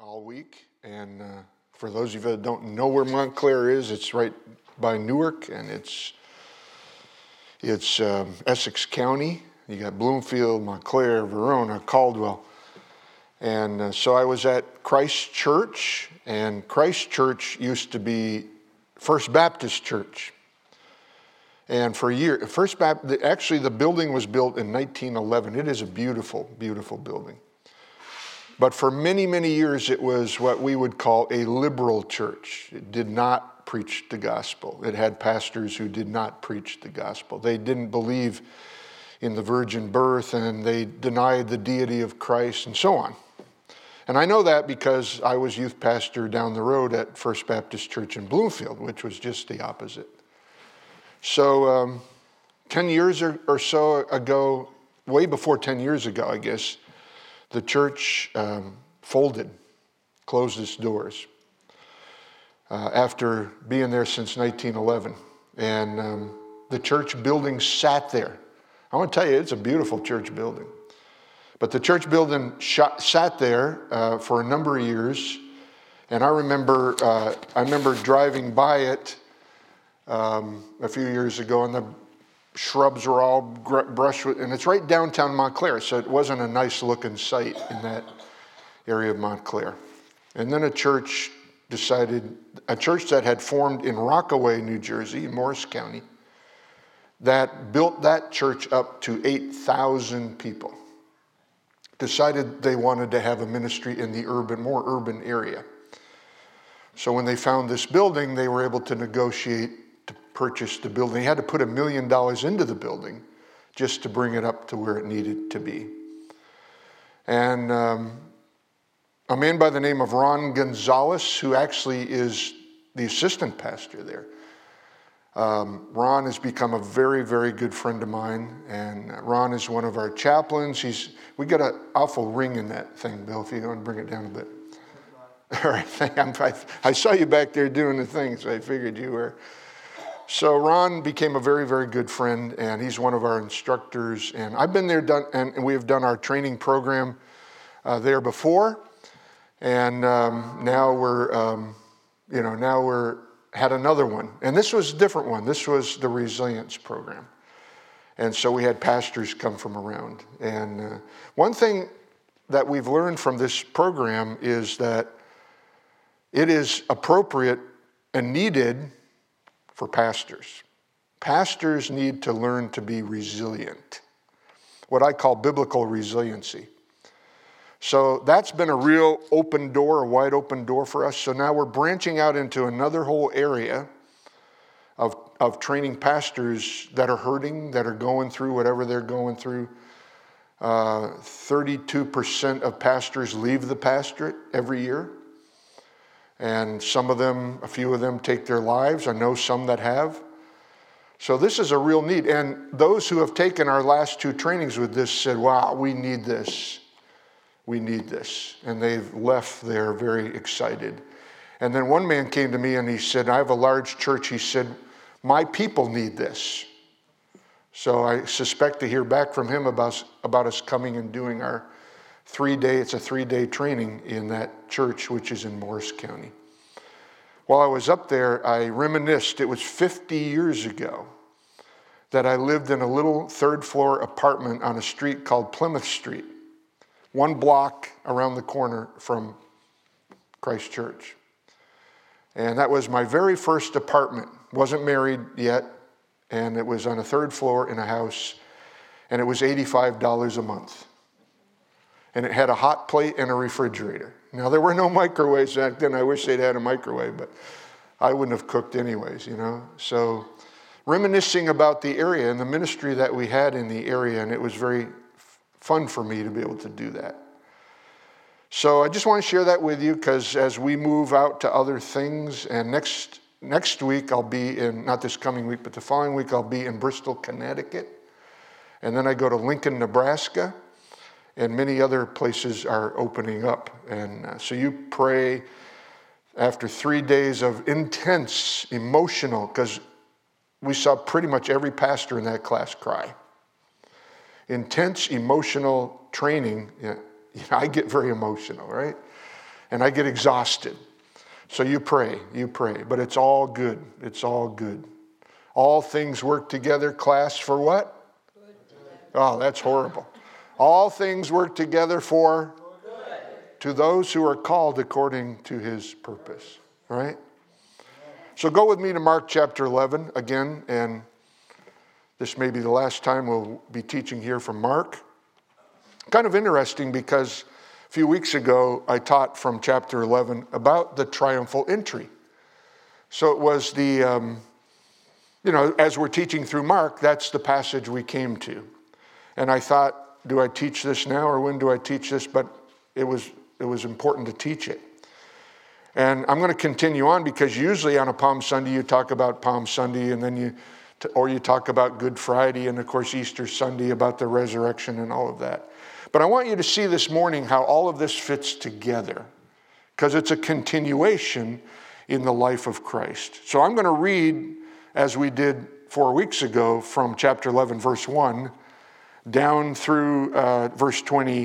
all week. And for those of you that don't know where Montclair is, it's right by Newark, and it's Essex County. You got Bloomfield, Montclair, Verona, Caldwell. And so I was at Christ Church, and Christ Church used to be First Baptist Church. And for a year, actually the building was built in 1911. It is a beautiful, beautiful building. But for many, many years, it was what we would call a liberal church. It did not preach the gospel. It had pastors who did not preach the gospel. They didn't believe in the virgin birth, and they denied the deity of Christ, and so on. And I know that because I was youth pastor down the road at First Baptist Church in Bloomfield, which was just the opposite. So 10 years or so ago, way before 10 years ago, I guess, the church folded, closed its doors after being there since 1911. And the church building sat there. I want to tell you, it's a beautiful church building. But the church building sat there for a number of years. And I remember driving by it a few years ago, and the shrubs were all brushed with, and it's right downtown Montclair, so it wasn't a nice looking site in that area of Montclair. And then a church that had formed in Rockaway, New Jersey, in Morris County, that built that church up to 8,000 people, decided they wanted to have a ministry in the more urban area. So when they found this building, they were able to negotiate to purchase the building. They had to put $1 million into the building just to bring it up to where it needed to be. And a man by the name of Ron Gonzalez, who actually is the assistant pastor there. Ron has become a very, very good friend of mine, and Ron is one of our chaplains. We got an awful ring in that thing, Bill, if you want to bring it down a bit. All right, I saw you back there doing the thing, so I figured you were. So Ron became a very, very good friend, and he's one of our instructors. And I've been there, and we have done our training program there before, and now we're had another one, and this was a different one. This was the resilience program, and so we had pastors come from around. And one thing that we've learned from this program is that it is appropriate and needed for pastors. Pastors need to learn to be resilient, what I call biblical resiliency. So that's been a real open door, a wide open door for us. So now we're branching out into another whole area of training pastors that are hurting, that are going through whatever they're going through. 32% of pastors leave the pastorate every year. And a few of them take their lives. I know some that have. So this is a real need. And those who have taken our last two trainings with this said, wow, we need this. We need this. And they've left there very excited. And then one man came to me and he said, I have a large church. He said, my people need this. So I suspect to hear back from him about us coming and doing our 3-day training in that church, which is in Morris County. While I was up there, I reminisced. It was 50 years ago that I lived in a little third-floor apartment on a street called Plymouth Street, 1 block around the corner from Christ Church. And that was my very first apartment. Wasn't married yet, and it was on a 3rd floor in a house, and it was $85 a month. And it had a hot plate and a refrigerator. Now, there were no microwaves back then. I wish they'd had a microwave, but I wouldn't have cooked anyways, So reminiscing about the area and the ministry that we had in the area, and it was very fun for me to be able to do that. So I just want to share that with you because as we move out to other things, and next week I'll be in, not this coming week, but the following week I'll be in Bristol, Connecticut. And then I go to Lincoln, Nebraska. And many other places are opening up. And so you pray after 3 days of intense emotional, because we saw pretty much every pastor in that class cry. Intense emotional training. I get very emotional, right? and I get exhausted. So you pray. But it's all good. It's all good. All things work together, class, for what? Oh, that's horrible. All things work together for good to those who are called according to his purpose. Right? So go with me to Mark chapter 11 again, and this may be the last time we'll be teaching here from Mark. Kind of interesting because a few weeks ago I taught from chapter 11 about the triumphal entry. So it was the, as we're teaching through Mark, that's the passage we came to. And I thought, do I teach this now or when do I teach this? But it was important to teach it. And I'm going to continue on because usually on a Palm Sunday you talk about Palm Sunday, and then you talk about Good Friday, and of course Easter Sunday about the resurrection and all of that. But I want you to see this morning how all of this fits together, because it's a continuation in the life of Christ. So I'm going to read, as we did 4 weeks ago, from chapter 11, verse 1, down through verse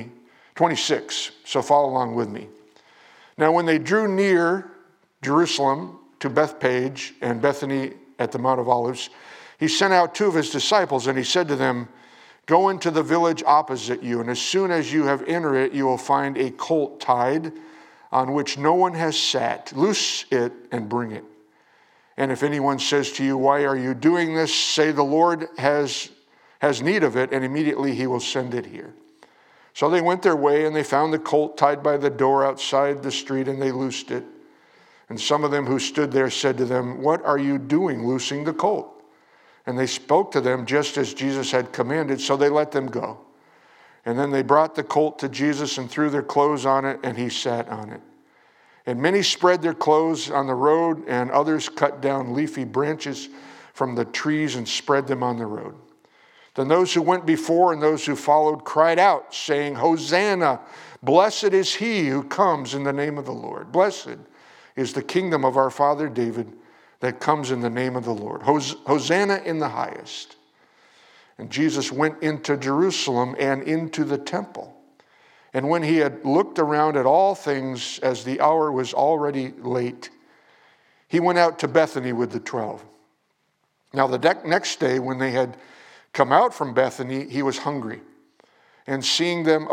26. So follow along with me. Now, when they drew near Jerusalem to Bethphage and Bethany at the Mount of Olives, he sent out 2 of his disciples, and he said to them, "Go into the village opposite you, and as soon as you have entered it, you will find a colt tied on which no one has sat. Loose it and bring it. And if anyone says to you, 'Why are you doing this?' say, 'The Lord has need of it,' and immediately he will send it here." So they went their way, and they found the colt tied by the door outside the street, and they loosed it. And some of them who stood there said to them, "What are you doing, loosing the colt?" And they spoke to them just as Jesus had commanded, so they let them go. And then they brought the colt to Jesus and threw their clothes on it, and he sat on it. And many spread their clothes on the road, and others cut down leafy branches from the trees and spread them on the road. Then those who went before and those who followed cried out, saying, "Hosanna! Blessed is he who comes in the name of the Lord. Blessed is the kingdom of our father David that comes in the name of the Lord. Hosanna in the highest." And Jesus went into Jerusalem and into the temple. And when he had looked around at all things, as the hour was already late, he went out to Bethany with the 12. Now the next day, when they had come out from Bethany, he was hungry. And seeing from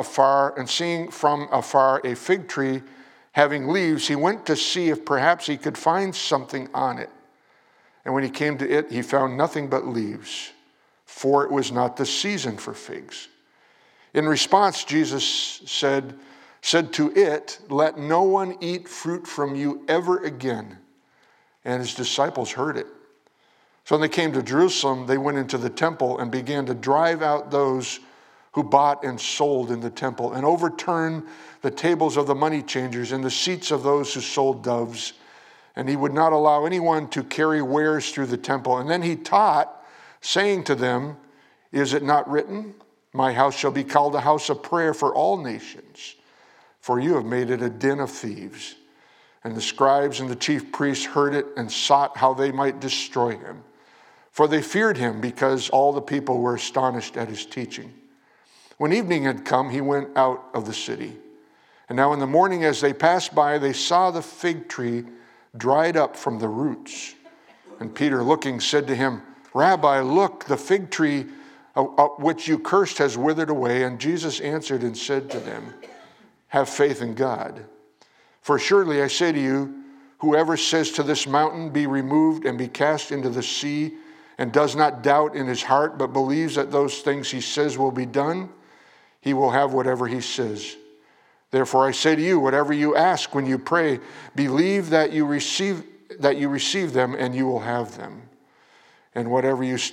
afar a fig tree having leaves, he went to see if perhaps he could find something on it. And when he came to it, he found nothing but leaves, for it was not the season for figs. In response, Jesus said to it, "Let no one eat fruit from you ever again." And his disciples heard it. So when they came to Jerusalem, they went into the temple and began to drive out those who bought and sold in the temple, and overturned the tables of the money changers and the seats of those who sold doves. And he would not allow anyone to carry wares through the temple. And then he taught, saying to them, "Is it not written, 'My house shall be called a house of prayer for all nations'? For you have made it a den of thieves." And the scribes and the chief priests heard it and sought how they might destroy him. For they feared him, because all the people were astonished at his teaching. When evening had come, he went out of the city. And now in the morning, as they passed by, they saw the fig tree dried up from the roots. And Peter, looking, said to him, "Rabbi, look, the fig tree which you cursed has withered away." And Jesus answered and said to them, "Have faith in God. For surely I say to you, whoever says to this mountain, 'Be removed and be cast into the sea,' and does not doubt in his heart, but believes that those things he says will be done, he will have whatever he says. Therefore I say to you, whatever you ask when you pray, believe that you receive them, and you will have them. And whenever you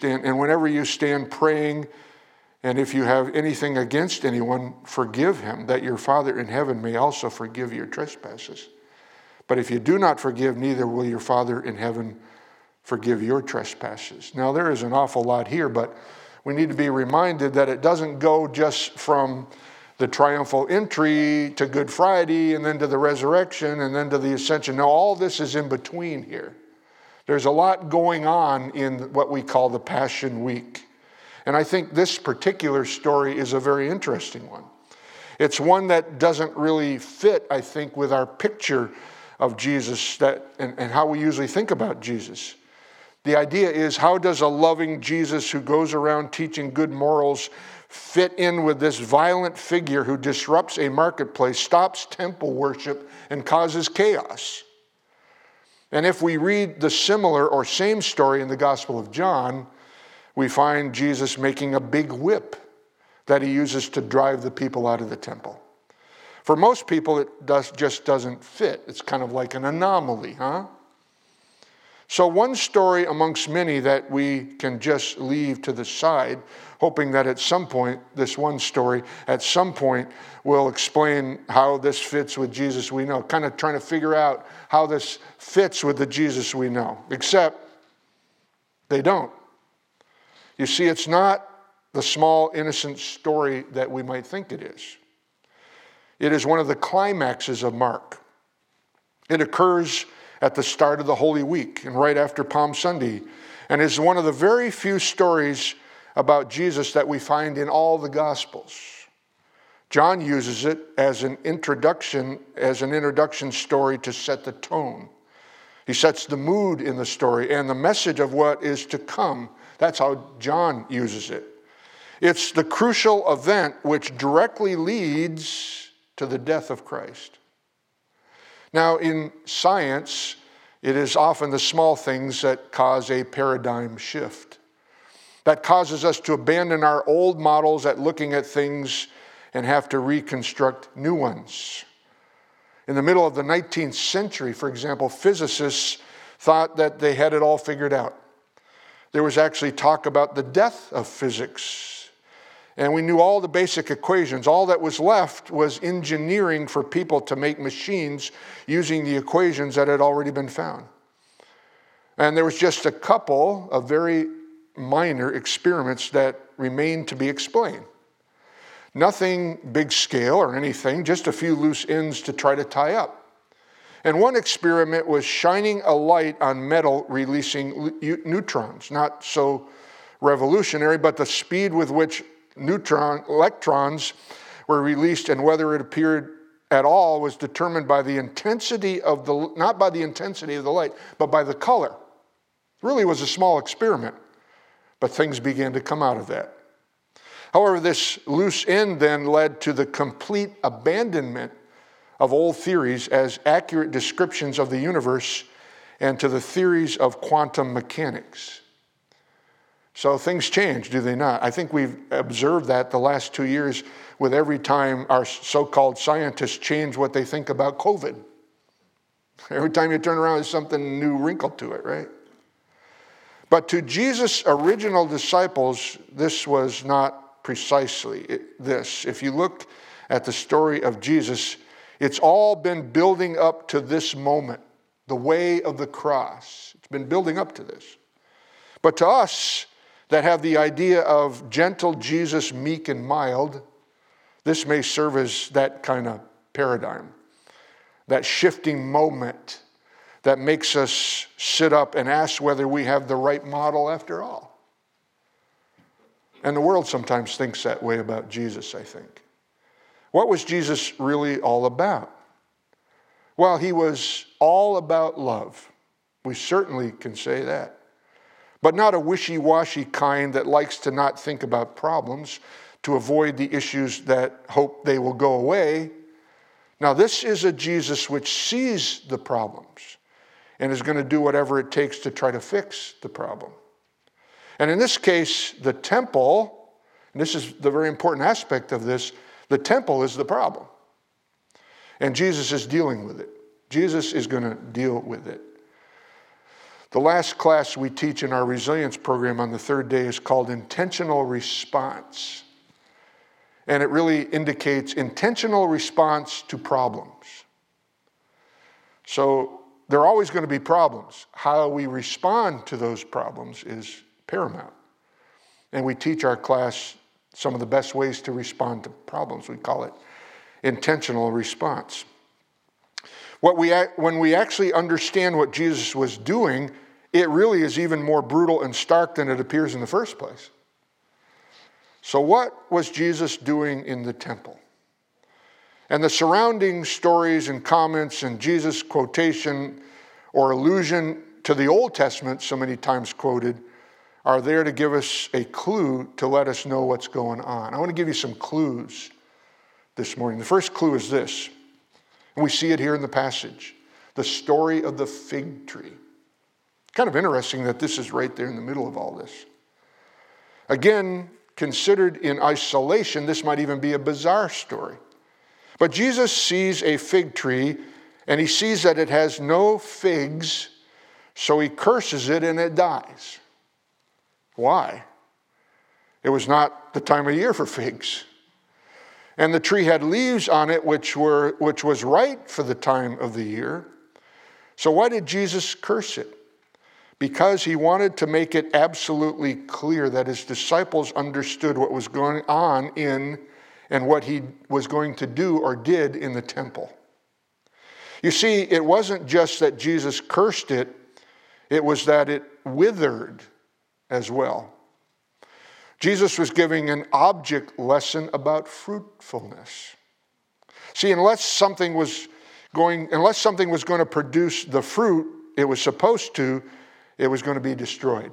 stand praying, and if you have anything against anyone, forgive him, that your Father in heaven may also forgive your trespasses. But if you do not forgive, neither will your Father in heaven forgive your trespasses." Now there is an awful lot here, but we need to be reminded that it doesn't go just from the triumphal entry to Good Friday, and then to the resurrection, and then to the ascension. No, all this is in between here. There's a lot going on in what we call the Passion Week. And I think this particular story is a very interesting one. It's one that doesn't really fit, I think, with our picture of Jesus and how we usually think about Jesus. The idea is, how does a loving Jesus who goes around teaching good morals fit in with this violent figure who disrupts a marketplace, stops temple worship, and causes chaos? And if we read the similar or same story in the Gospel of John, we find Jesus making a big whip that he uses to drive the people out of the temple. For most people, it just doesn't fit. It's kind of like an anomaly, huh? So one story amongst many that we can just leave to the side, hoping that at some point, this one story, at some point, will explain how this fits with Jesus we know. Kind of trying to figure out how this fits with the Jesus we know. Except, they don't. You see, it's not the small, innocent story that we might think it is. It is one of the climaxes of Mark. It occurs at the start of the Holy Week and right after Palm Sunday, and is one of the very few stories about Jesus that we find in all the Gospels. John uses it as an introduction story to set the tone. He sets the mood in the story and the message of what is to come. That's how John uses it. It's the crucial event which directly leads to the death of Christ. Now, in science, it is often the small things that cause a paradigm shift. That causes us to abandon our old models at looking at things and have to reconstruct new ones. In the middle of the 19th century, for example, physicists thought that they had it all figured out. There was actually talk about the death of physics. And we knew all the basic equations. All that was left was engineering for people to make machines using the equations that had already been found. And there was just a couple of very minor experiments that remained to be explained. Nothing big scale or anything, just a few loose ends to try to tie up. And one experiment was shining a light on metal releasing neutrons. Not so revolutionary, but the speed with which electrons were released and whether it appeared at all was determined by the intensity of not by the intensity of the light, but by the color. It really was a small experiment, but things began to come out of that. However, this loose end then led to the complete abandonment of old theories as accurate descriptions of the universe and to the theories of quantum mechanics. So things change, do they not? I think we've observed that the last 2 years with every time our so-called scientists change what they think about COVID. Every time you turn around, there's something new wrinkled to it, right? But to Jesus' original disciples, this was not precisely this. If you look at the story of Jesus, it's all been building up to this moment, the way of the cross. It's been building up to this. But to us, that have the idea of gentle Jesus, meek and mild, this may serve as that kind of paradigm, that shifting moment that makes us sit up and ask whether we have the right model after all. And the world sometimes thinks that way about Jesus, I think. What was Jesus really all about? Well, he was all about love. We certainly can say that. But not a wishy-washy kind that likes to not think about problems to avoid the issues that hope they will go away. Now, this is a Jesus which sees the problems and is going to do whatever it takes to try to fix the problem. And in this case, the temple, and this is the very important aspect of this, the temple is the problem. And Jesus is dealing with it. Jesus is going to deal with it. The last class we teach in our resilience program on the third day is called Intentional Response. And it really indicates intentional response to problems. So there are always going to be problems. How we respond to those problems is paramount. And we teach our class some of the best ways to respond to problems. We call it intentional response. When we actually understand what Jesus was doing, it really is even more brutal and stark than it appears in the first place. So what was Jesus doing in the temple? And the surrounding stories and comments and Jesus' quotation or allusion to the Old Testament, so many times quoted, are there to give us a clue to let us know what's going on. I want to give you some clues this morning. The first clue is this, and we see it here in the passage, the story of the fig tree. Kind of interesting that this is right there in the middle of all this. Again, considered in isolation, this might even be a bizarre story. But Jesus sees a fig tree, and he sees that it has no figs, so he curses it and it dies. Why? It was not the time of year for figs. And the tree had leaves on it, which was right for the time of the year. So why did Jesus curse it? Because he wanted to make it absolutely clear that his disciples understood what was going on in and what he was going to do or did in the temple. You see, it wasn't just that Jesus cursed it, it was that it withered as well. Jesus was giving an object lesson about fruitfulness. See, unless something was going to produce the fruit it was supposed to, it was going to be destroyed.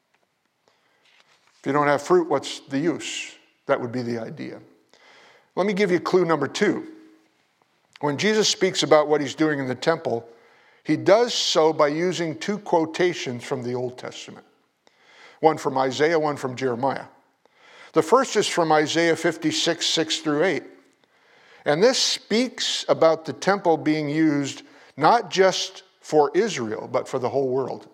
If you don't have fruit, what's the use? That would be the idea. Let me give you clue number 2. When Jesus speaks about what he's doing in the temple, he does so by using 2 quotations from the Old Testament. One from Isaiah, one from Jeremiah. The first is from Isaiah 56, 6 through 8. And this speaks about the temple being used not just for Israel, but for the whole world.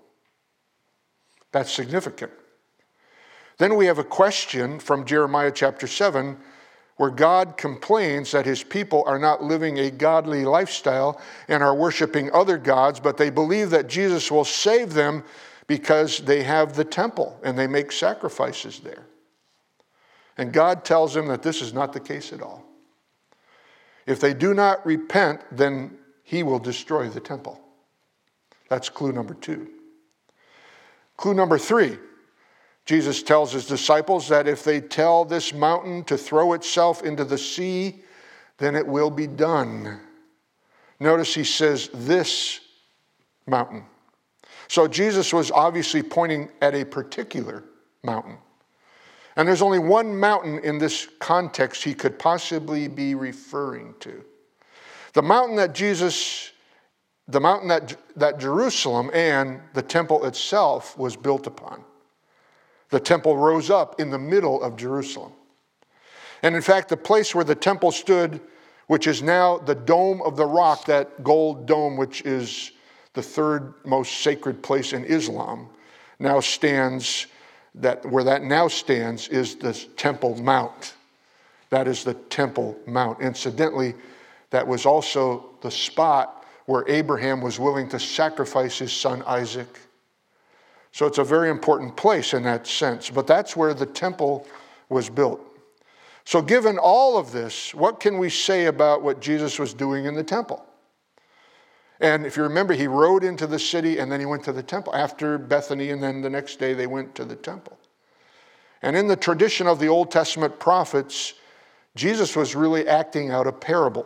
That's significant. Then we have a question from Jeremiah chapter 7, where God complains that his people are not living a godly lifestyle and are worshiping other gods, but they believe that Jesus will save them because they have the temple and they make sacrifices there. And God tells them that this is not the case at all. If they do not repent, then he will destroy the temple. That's clue number 2. Clue number 3. Jesus tells his disciples that if they tell this mountain to throw itself into the sea, then it will be done. Notice he says this mountain. So Jesus was obviously pointing at a particular mountain. And there's only one mountain in this context he could possibly be referring to. The mountain that Jerusalem and the temple itself was built upon. The temple rose up in the middle of Jerusalem. And in fact, the place where the temple stood, which is now the Dome of the Rock, that gold dome, which is the 3rd most sacred place in Islam, now stands, where that now stands is the Temple Mount. That is the Temple Mount. Incidentally, that was also the spot where Abraham was willing to sacrifice his son Isaac. So it's a very important place in that sense. But that's where the temple was built. So given all of this, what can we say about what Jesus was doing in the temple? And if you remember, he rode into the city and then he went to the temple. After Bethany, and then the next day they went to the temple. And in the tradition of the Old Testament prophets, Jesus was really acting out a parable.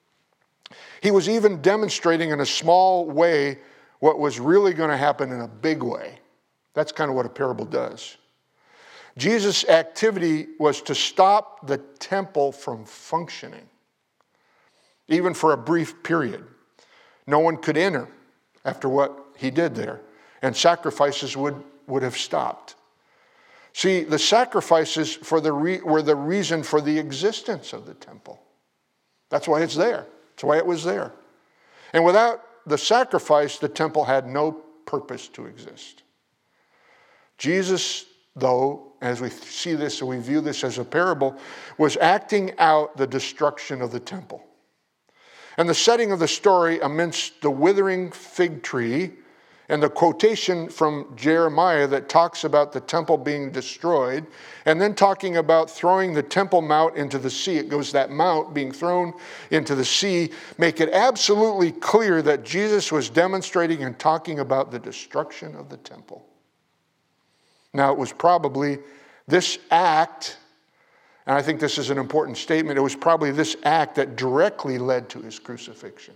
He was even demonstrating in a small way what was really going to happen in a big way. That's kind of what a parable does. Jesus' activity was to stop the temple from functioning, even for a brief period. No one could enter after what he did there, and sacrifices would have stopped. See, the sacrifices were the reason for the existence of the temple. That's why it's there. That's why it was there. And without the sacrifice, the temple had no purpose to exist. Jesus, though, as we see this and we view this as a parable, was acting out the destruction of the temple. And the setting of the story amidst the withering fig tree and the quotation from Jeremiah that talks about the temple being destroyed, and then talking about throwing the Temple Mount into the sea. It goes, that mount being thrown into the sea, make it absolutely clear that Jesus was demonstrating and talking about the destruction of the temple. Now, it was probably this act And I think this is an important statement. It was probably this act that directly led to his crucifixion.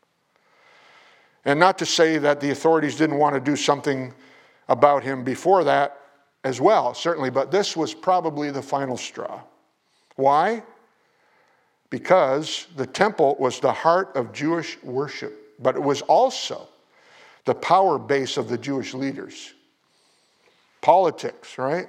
And not to say that the authorities didn't want to do something about him before that as well, certainly, but this was probably the final straw. Why? Because the temple was the heart of Jewish worship, but it was also the power base of the Jewish leaders. Politics, right?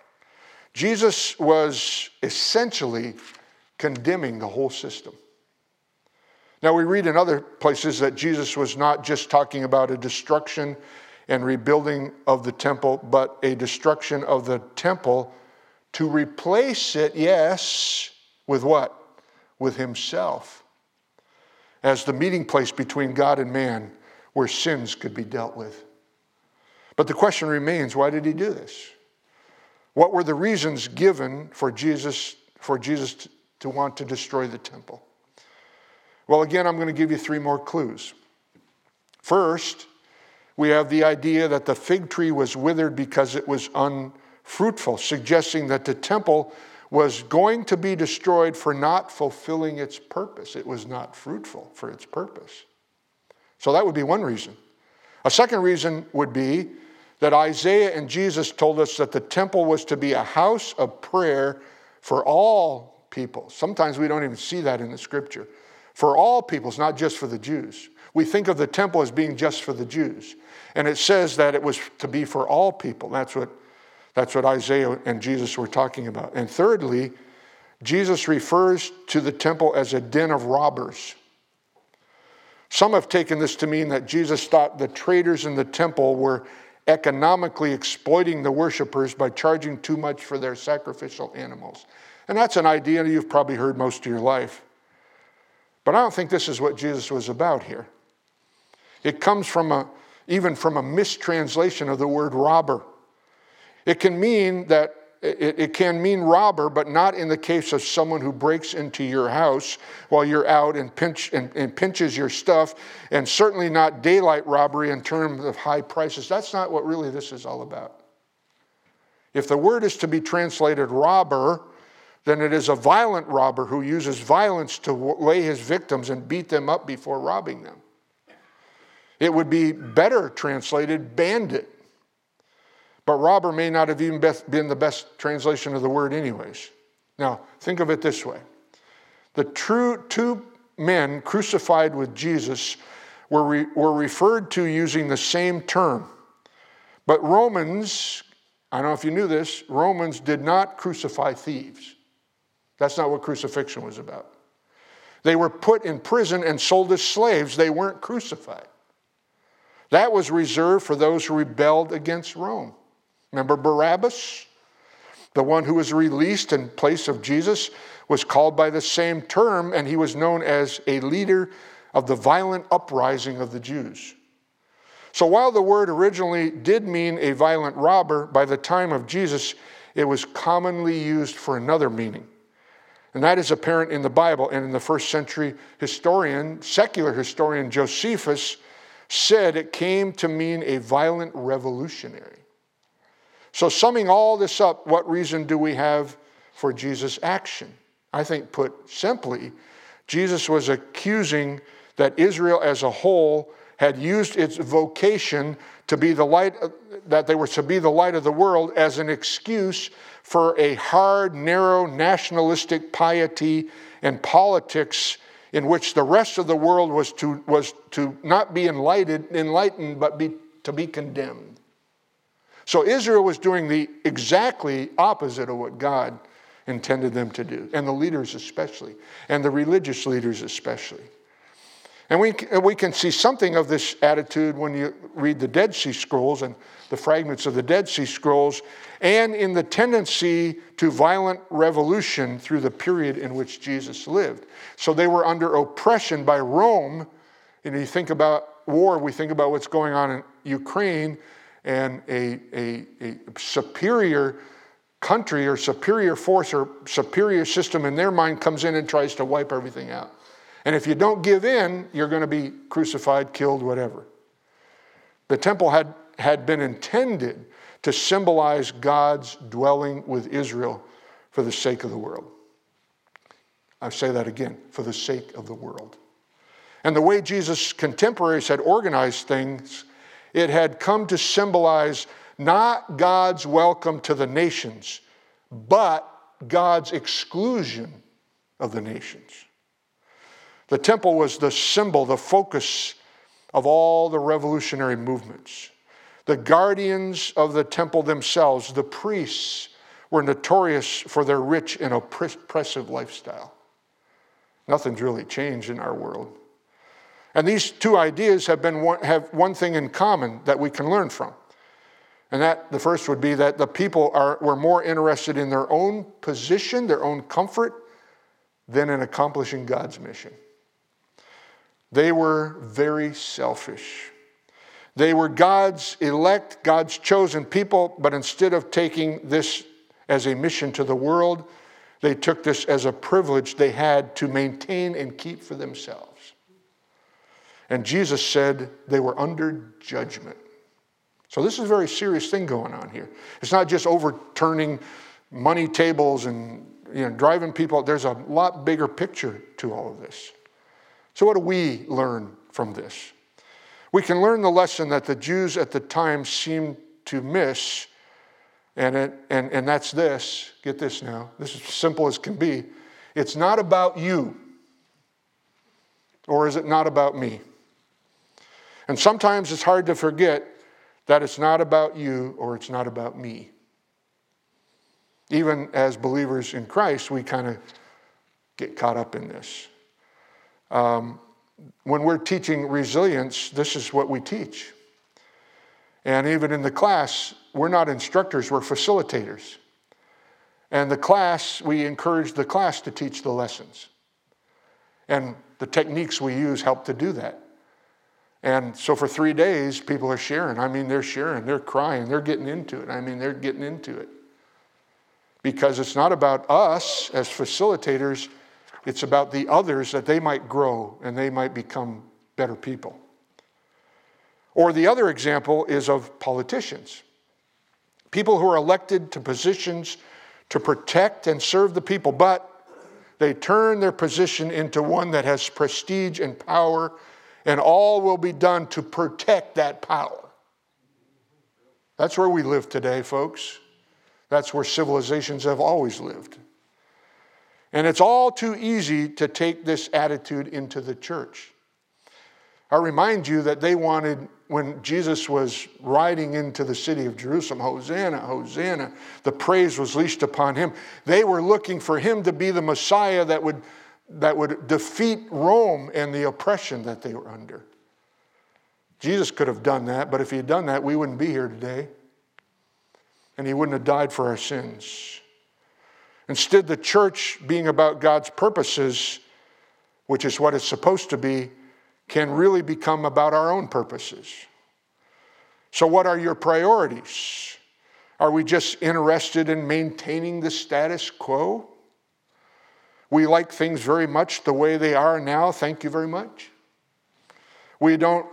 Jesus was essentially condemning the whole system. Now, we read in other places that Jesus was not just talking about a destruction and rebuilding of the temple, but a destruction of the temple to replace it, yes, with what? With himself, as the meeting place between God and man, where sins could be dealt with. But the question remains, why did he do this? What were the reasons given for Jesus to want to destroy the temple? Well, again, I'm going to give you 3 more clues. First, we have the idea that the fig tree was withered because it was unfruitful, suggesting that the temple was going to be destroyed for not fulfilling its purpose. It was not fruitful for its purpose. So that would be one reason. A second reason would be that Isaiah and Jesus told us that the temple was to be a house of prayer for all people. Sometimes we don't even see that in the scripture. For all peoples, not just for the Jews. We think of the temple as being just for the Jews. And it says that it was to be for all people. That's what Isaiah and Jesus were talking about. And thirdly, Jesus refers to the temple as a den of robbers. Some have taken this to mean that Jesus thought the traders in the temple were economically exploiting the worshipers by charging too much for their sacrificial animals. And that's an idea you've probably heard most of your life. But I don't think this is what Jesus was about here. It comes even from a mistranslation of the word robber. It can mean robber, but not in the case of someone who breaks into your house while you're out and pinches your stuff, and certainly not daylight robbery in terms of high prices. That's not what really this is all about. If the word is to be translated robber, then it is a violent robber who uses violence to lay his victims and beat them up before robbing them. It would be better translated bandit. But robber may not have even been the best translation of the word anyways. Now, think of it this way. The two men crucified with Jesus were referred to using the same term. But Romans, I don't know if you knew this, Romans did not crucify thieves. That's not what crucifixion was about. They were put in prison and sold as slaves. They weren't crucified. That was reserved for those who rebelled against Rome. Remember Barabbas? The one who was released in place of Jesus was called by the same term, and he was known as a leader of the violent uprising of the Jews. So while the word originally did mean a violent robber, by the time of Jesus, it was commonly used for another meaning. And that is apparent in the Bible. And in the first century secular historian Josephus said it came to mean a violent revolutionary. So summing all this up, what reason do we have for Jesus' action? I think put simply, Jesus was accusing that Israel as a whole had used its vocation to be the light, that they were to be the light of the world, as an excuse for a hard, narrow, nationalistic piety and politics in which the rest of the world was to not be enlightened, but to be condemned. So Israel was doing the exactly opposite of what God intended them to do, and the leaders especially, and the religious leaders especially. And we can see something of this attitude when you read the Dead Sea Scrolls and the fragments of the Dead Sea Scrolls, and in the tendency to violent revolution through the period in which Jesus lived. So they were under oppression by Rome. And you think about war, we think about what's going on in Ukraine, and a superior country or superior force or superior system in their mind comes in and tries to wipe everything out. And if you don't give in, you're going to be crucified, killed, whatever. The temple had been intended to symbolize God's dwelling with Israel for the sake of the world. I say that again, for the sake of the world. And the way Jesus' contemporaries had organized things, it had come to symbolize not God's welcome to the nations, but God's exclusion of the nations. The temple was the symbol, the focus of all the revolutionary movements. The guardians of the temple themselves, the priests, were notorious for their rich and oppressive lifestyle. Nothing's really changed in our world. And these two ideas have one thing in common that we can learn from. And that the first would be that the people were more interested in their own position, their own comfort, than in accomplishing God's mission. They were very selfish. They were God's elect, God's chosen people, but instead of taking this as a mission to the world, they took this as a privilege they had to maintain and keep for themselves. And Jesus said they were under judgment. So this is a very serious thing going on here. It's not just overturning money tables and driving people. There's a lot bigger picture to all of this. So what do we learn from this? We can learn the lesson that the Jews at the time seemed to miss, and that's this. Get this now. This is as simple as can be. It's not about you, or is it not about me? And sometimes it's hard to forget that it's not about you or it's not about me. Even as believers in Christ, we kind of get caught up in this. When we're teaching resilience, this is what we teach. And even in the class, we're not instructors, we're facilitators. And the class, we encourage the class to teach the lessons. And the techniques we use help to do that. And so for 3 days, people are sharing. They're sharing, they're crying, they're getting into it. They're getting into it. Because it's not about us as facilitators, it's about the others, that they might grow and they might become better people. Or the other example is of politicians. People who are elected to positions to protect and serve the people, but they turn their position into one that has prestige and power, and all will be done to protect that power. That's where we live today, folks. That's where civilizations have always lived. And it's all too easy to take this attitude into the church. I remind you that they wanted, when Jesus was riding into the city of Jerusalem, Hosanna, Hosanna, the praise was leashed upon him. They were looking for him to be the Messiah that would defeat Rome and the oppression that they were under. Jesus could have done that, but if he had done that, we wouldn't be here today. And he wouldn't have died for our sins. Instead, the church, being about God's purposes, which is what it's supposed to be, can really become about our own purposes. So what are your priorities? Are we just interested in maintaining the status quo? We like things very much the way they are now. Thank you very much. We don't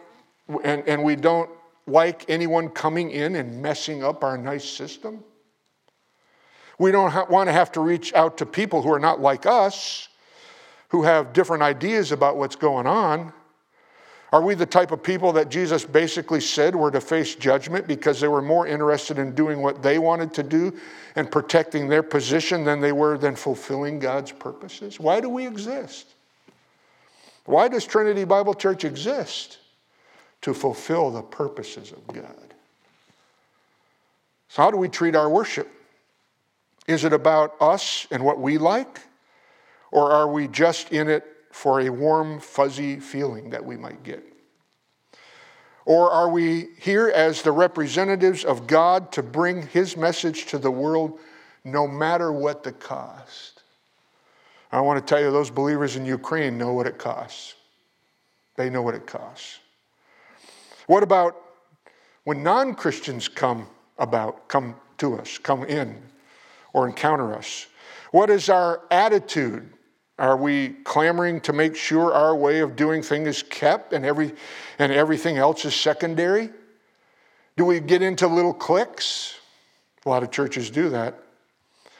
like anyone coming in and messing up our nice system. We don't want to have to reach out to people who are not like us, who have different ideas about what's going on. Are we the type of people that Jesus basically said were to face judgment because they were more interested in doing what they wanted to do and protecting their position than they were than fulfilling God's purposes? Why do we exist? Why does Trinity Bible Church exist? To fulfill the purposes of God. So how do we treat our worship? Is it about us and what we like? Or are we just in it for a warm, fuzzy feeling that we might get? Or are we here as the representatives of God to bring his message to the world no matter what the cost? I want to tell you, those believers in Ukraine know what it costs. They know what it costs. What about when non-Christians come to us, come in, or encounter us? What is our attitude? Are we clamoring to make sure our way of doing things is kept and everything else is secondary? Do we get into little cliques? A lot of churches do that.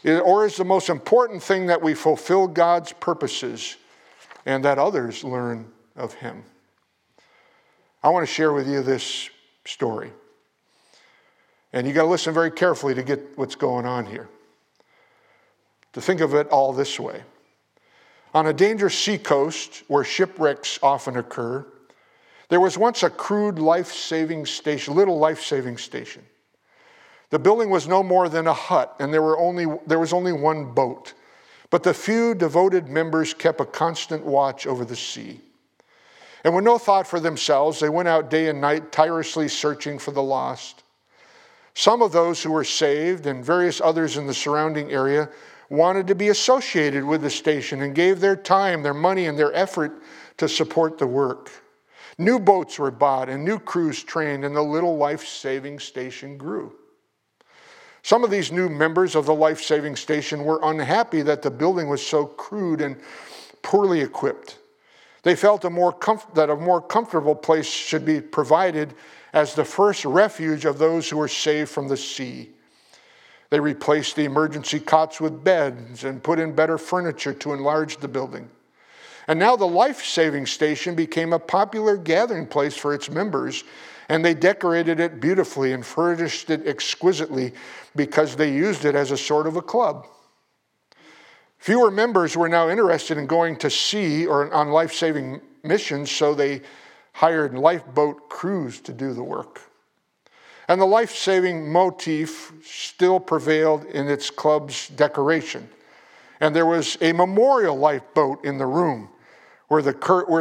Or is the most important thing that we fulfill God's purposes and that others learn of him? I want to share with you this story. And you got to listen very carefully to get what's going on here. To think of it all this way. On a dangerous seacoast where shipwrecks often occur, there was once a crude life-saving station, little life-saving station. The building was no more than a hut, and there was only one boat. But the few devoted members kept a constant watch over the sea. And with no thought for themselves, they went out day and night tirelessly searching for the lost. Some of those who were saved and various others in the surrounding area wanted to be associated with the station and gave their time, their money, and their effort to support the work. New boats were bought and new crews trained, and the little life-saving station grew. Some of these new members of the life-saving station were unhappy that the building was so crude and poorly equipped. They felt that a more comfortable place should be provided as the first refuge of those who were saved from the sea. They replaced the emergency cots with beds and put in better furniture to enlarge the building. And now the life-saving station became a popular gathering place for its members, and they decorated it beautifully and furnished it exquisitely because they used it as a sort of a club. Fewer members were now interested in going to sea or on life-saving missions, so they hired lifeboat crews to do the work. And the life-saving motif still prevailed in its club's decoration. And there was a memorial lifeboat in the room where the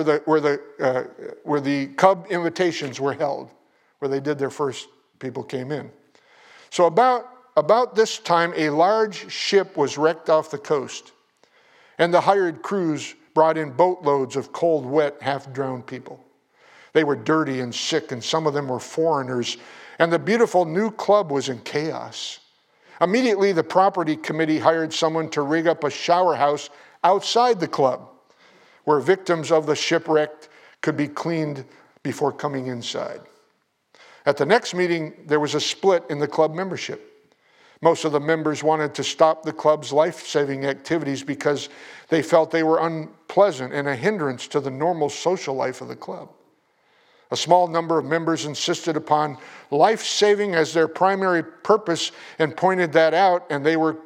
Cub invitations were held, where they did their first, people came in. So about this time, a large ship was wrecked off the coast, and the hired crews brought in boatloads of cold, wet, half-drowned people. They were dirty and sick, and some of them were foreigners, and the beautiful new club was in chaos. Immediately, the property committee hired someone to rig up a shower house outside the club, where victims of the shipwreck could be cleaned before coming inside. At the next meeting, there was a split in the club membership. Most of the members wanted to stop the club's life-saving activities because they felt they were unpleasant and a hindrance to the normal social life of the club. A small number of members insisted upon life-saving as their primary purpose and pointed that out, and they were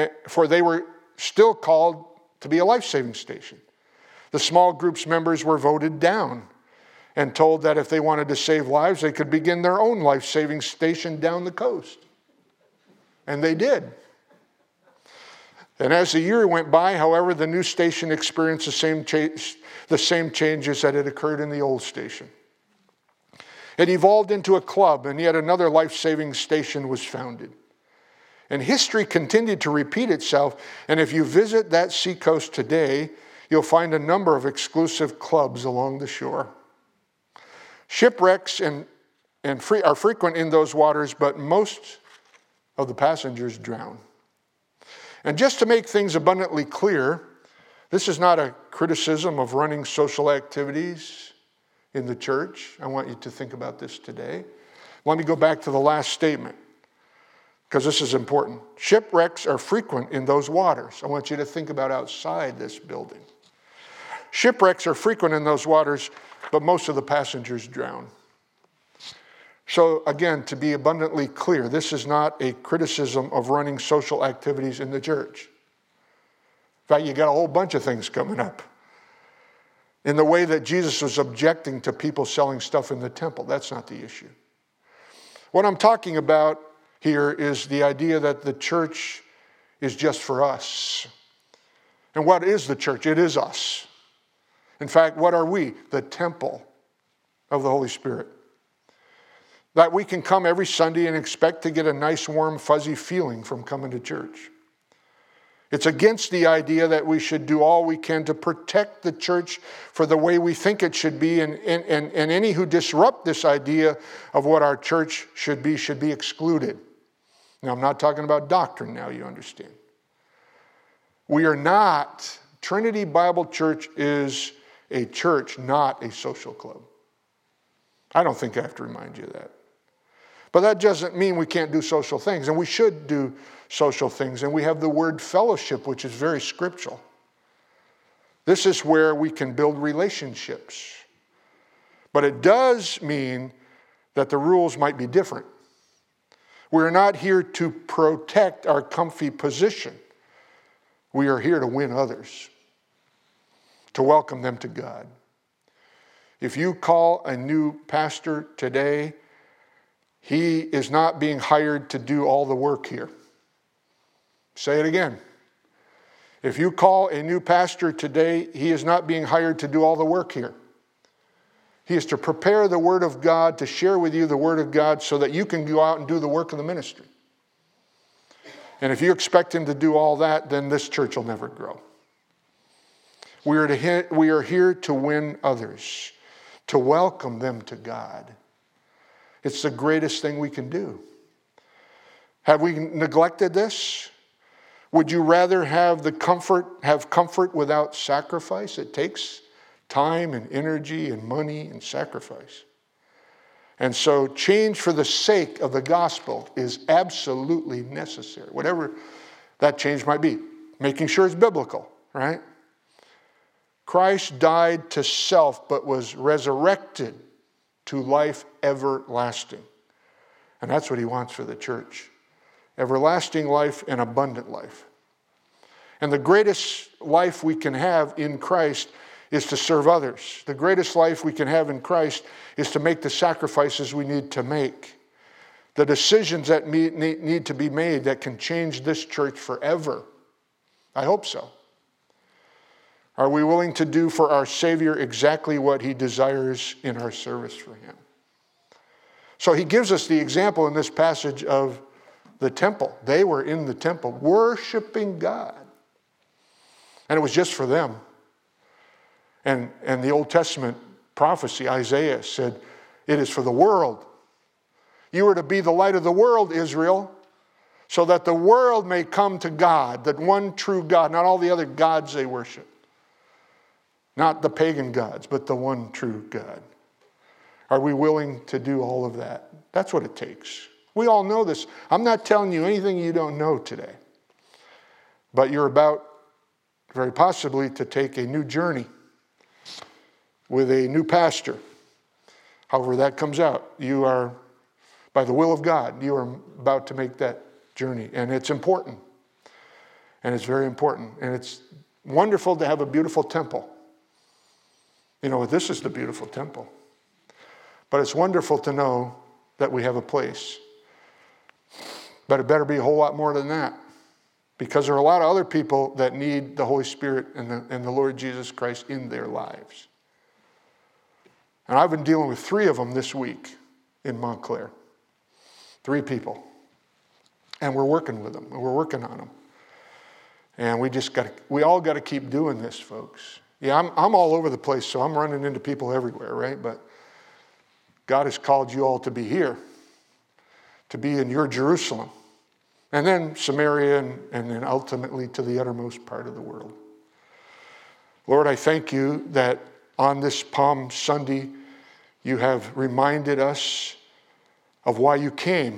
still called to be a life-saving station. The small group's members were voted down and told that if they wanted to save lives, they could begin their own life-saving station down the coast. And they did. And as the year went by, however, the new station experienced the same changes that had occurred in the old station. It evolved into a club, and yet another life-saving station was founded. And history continued to repeat itself, and if you visit that seacoast today, you'll find a number of exclusive clubs along the shore. Shipwrecks are frequent in those waters, but most of the passengers drown. And just to make things abundantly clear, this is not a criticism of running social activities in the church. I want you to think about this today. Let me go back to the last statement, because this is important. Shipwrecks are frequent in those waters. I want you to think about outside this building. Shipwrecks are frequent in those waters, but most of the passengers drown. So again, to be abundantly clear, this is not a criticism of running social activities in the church. In fact, you got a whole bunch of things coming up. In the way that Jesus was objecting to people selling stuff in the temple, that's not the issue. What I'm talking about here is the idea that the church is just for us. And what is the church? It is us. In fact, what are we? The temple of the Holy Spirit. That we can come every Sunday and expect to get a nice, warm, fuzzy feeling from coming to church. It's against the idea that we should do all we can to protect the church for the way we think it should be, and any who disrupt this idea of what our church should be excluded. Now, I'm not talking about doctrine now, you understand. We are not, Trinity Bible Church is a church, not a social club. I don't think I have to remind you of that. But that doesn't mean we can't do social things, and we should do social things. And we have the word fellowship, which is very scriptural. This is where we can build relationships. But it does mean that the rules might be different. We're not here to protect our comfy position. We are here to win others, to welcome them to God. If you call a new pastor today, he is not being hired to do all the work here. Say it again. If you call a new pastor today, he is not being hired to do all the work here. He is to prepare the Word of God, to share with you the Word of God so that you can go out and do the work of the ministry. And if you expect him to do all that, then this church will never grow. We are here to win others, to welcome them to God. It's the greatest thing we can do. Have we neglected this? Would you rather have comfort without sacrifice? It takes time and energy and money and sacrifice. And so change for the sake of the gospel is absolutely necessary. Whatever that change might be. Making sure it's biblical, right? Christ died to self but was resurrected to life everlasting. And that's what he wants for the church. Everlasting life and abundant life. And the greatest life we can have in Christ is to serve others. The greatest life we can have in Christ is to make the sacrifices we need to make. The decisions that need to be made that can change this church forever. I hope so. Are we willing to do for our Savior exactly what he desires in our service for him? So he gives us the example in this passage of the temple. They were in the temple worshiping God. And it was just for them. And the Old Testament prophecy, Isaiah said, it is for the world. You are to be the light of the world, Israel, so that the world may come to God, that one true God, not all the other gods they worship. Not the pagan gods, but the one true God. Are we willing to do all of that? That's what it takes. We all know this. I'm not telling you anything you don't know today. But you're about, very possibly, to take a new journey with a new pastor. However that comes out, you are, by the will of God, you are about to make that journey. And it's important. And it's very important. And it's wonderful to have a beautiful temple. You know, this is the beautiful temple. But it's wonderful to know that we have a place. But it better be a whole lot more than that. Because there are a lot of other people that need the Holy Spirit and the Lord Jesus Christ in their lives. And I've been dealing with 3 of them this week in Montclair. 3 people. And we're working with them. And we're working on them. And we all got to keep doing this, folks. Yeah, I'm all over the place, so I'm running into people everywhere, right? But God has called you all to be here, to be in your Jerusalem, and then Samaria, and then ultimately to the uttermost part of the world. Lord, I thank you that on this Palm Sunday, you have reminded us of why you came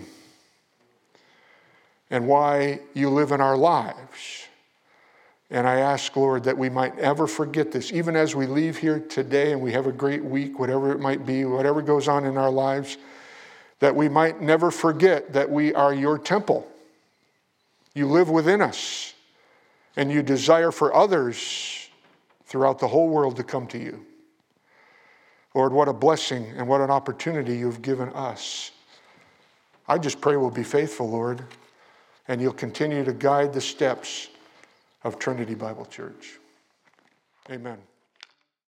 and why you live in our lives. And I ask, Lord, that we might never forget this, even as we leave here today and we have a great week, whatever it might be, whatever goes on in our lives, that we might never forget that we are your temple. You live within us, and you desire for others throughout the whole world to come to you. Lord, what a blessing and what an opportunity you've given us. I just pray we'll be faithful, Lord, and you'll continue to guide the steps of Trinity Bible Church. Amen.